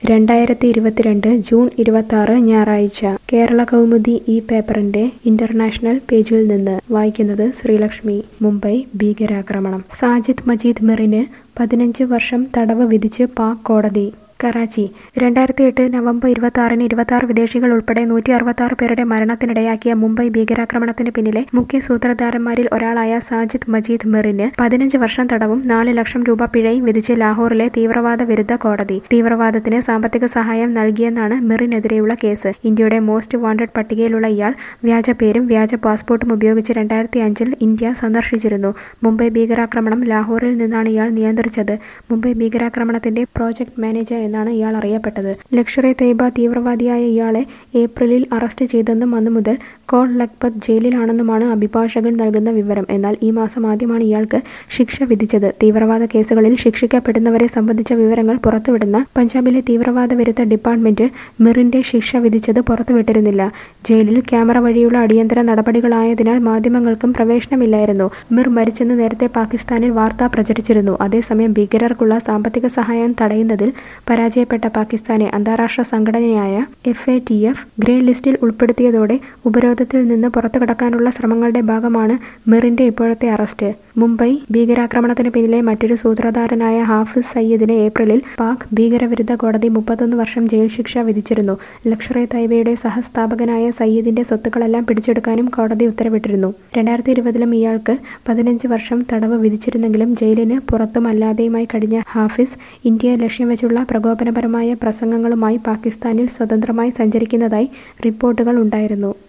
2022 June 26 ഞായറാഴ്ച കേരള കൗമുദി ഈ പേപ്പറിന്റെ ഇന്റർനാഷണൽ പേജിൽ നിന്ന് വായിക്കുന്നത് ശ്രീലക്ഷ്മി. മുംബൈ ഭീകരാക്രമണം. സാജിദ് മജീദ് മിറിന് 15 വർഷം തടവ് വിധിച്ച് പാക് കോടതി. കറാച്ചി 2008 നവംബർ 26-ന് 26 വിദേശികൾ ഉൾപ്പെടെ 166 പേരുടെ മരണത്തിനിടയാക്കിയ മുംബൈ ഭീകരാക്രമണത്തിന് പിന്നിലെ മുഖ്യ സൂത്രധാരന്മാരിൽ ഒരാളായ സാജിദ് മജീദ് മിറിന് 15 വർഷം തടവും 4 ലക്ഷം രൂപ പിഴയും വിധിച്ച് ലാഹോറിലെ തീവ്രവാദ വിരുദ്ധ കോടതി. തീവ്രവാദത്തിന് സാമ്പത്തിക സഹായം നൽകിയെന്നാണ് മിറിനെതിരെയുള്ള കേസ്. ഇന്ത്യയുടെ മോസ്റ്റ് വാണ്ടഡ് പട്ടികയിലുള്ള ഇയാൾ വ്യാജ പേരും വ്യാജ പാസ്പോർട്ടും ഉപയോഗിച്ച് 2005-ൽ ഇന്ത്യ സന്ദർശിച്ചിരുന്നു. മുംബൈ ഭീകരാക്രമണം ലാഹോറിൽ നിന്നാണ് ഇയാൾ നിയന്ത്രിച്ചത്. മുംബൈ ഭീകരാക്രമണത്തിന്റെ പ്രോജക്ട് മാനേജർ എന്നാണ് ഇയാൾ അറിയപ്പെട്ടത്. ലഷ്കർ എ തയ്യബ തീവ്രവാദിയായ ഇയാളെ ഏപ്രിലിൽ അറസ്റ്റ് ചെയ്തെന്നും അന്നു മുതൽ കോൾ ലഖ്പത് ജയിലിലാണെന്നുമാണ് അഭിഭാഷകൻ നൽകുന്ന വിവരം. എന്നാൽ ഈ മാസം ആദ്യമാണ് ഇയാൾക്ക് ശിക്ഷ വിധിച്ചത്. തീവ്രവാദ കേസുകളിൽ ശിക്ഷിക്കപ്പെടുന്നവരെ സംബന്ധിച്ച വിവരങ്ങൾ പുറത്തുവിടുന്ന പഞ്ചാബിലെ തീവ്രവാദ വിരുദ്ധ ഡിപ്പാർട്ട്മെന്റ് മിറിന്റെ ശിക്ഷ വിധിച്ചത് പുറത്തുവിട്ടിരുന്നില്ല. ജയിലിൽ ക്യാമറ വഴിയുള്ള അടിയന്തര നടപടികളായതിനാൽ മാധ്യമങ്ങൾക്കും പ്രവേശനമില്ലായിരുന്നു. മിർ മരിച്ചെന്ന് നേരത്തെ പാകിസ്ഥാനിൽ വാർത്ത പ്രചരിച്ചിരുന്നു. അതേസമയം ഭീകരർക്കുള്ള സാമ്പത്തിക സഹായം തടയുന്നതിൽ പരാജയപ്പെട്ട പാകിസ്ഥാനെ അന്താരാഷ്ട്ര സംഘടനയായ FATF ഗ്രേ ലിസ്റ്റിൽ ഉൾപ്പെടുത്തിയതോടെ ഉപരോധത്തിൽ നിന്ന് പുറത്തുകടക്കാനുള്ള ശ്രമങ്ങളുടെ ഭാഗമാണ് മിറിന്റെ ഇപ്പോഴത്തെ അറസ്റ്റ്. മുംബൈ ഭീകരാക്രമണത്തിന് പിന്നിലെ മറ്റൊരു സൂത്രധാരനായ ഹാഫിസ് സയ്യിദിന് ഏപ്രിലിൽ പാക് ഭീകരവിരുദ്ധ കോടതി 31 വർഷം ജയിൽ ശിക്ഷ വിധിച്ചിരുന്നു. ലഷ്കർ എ തയ്യബയുടെ സഹസ്ഥാപകനായ സയ്യിദിന്റെ സ്വത്തുക്കളെല്ലാം പിടിച്ചെടുക്കാനും കോടതി ഉത്തരവിട്ടിരുന്നു. 2020-ലും ഇയാൾക്ക് 15 വർഷം തടവ് വിധിച്ചിരുന്നെങ്കിലും ജയിലിന് പുറത്തും അല്ലാതെയുമായി കഴിഞ്ഞ ഹാഫിസ് ഇന്ത്യയെ ലക്ഷ്യം വെച്ചുള്ള പ്രകോപനപരമായ പ്രസംഗങ്ങളുമായി പാകിസ്ഥാനിൽ സ്വതന്ത്രമായി സഞ്ചരിക്കുന്നതായി റിപ്പോർട്ടുകൾ ഉണ്ടായിരുന്നു.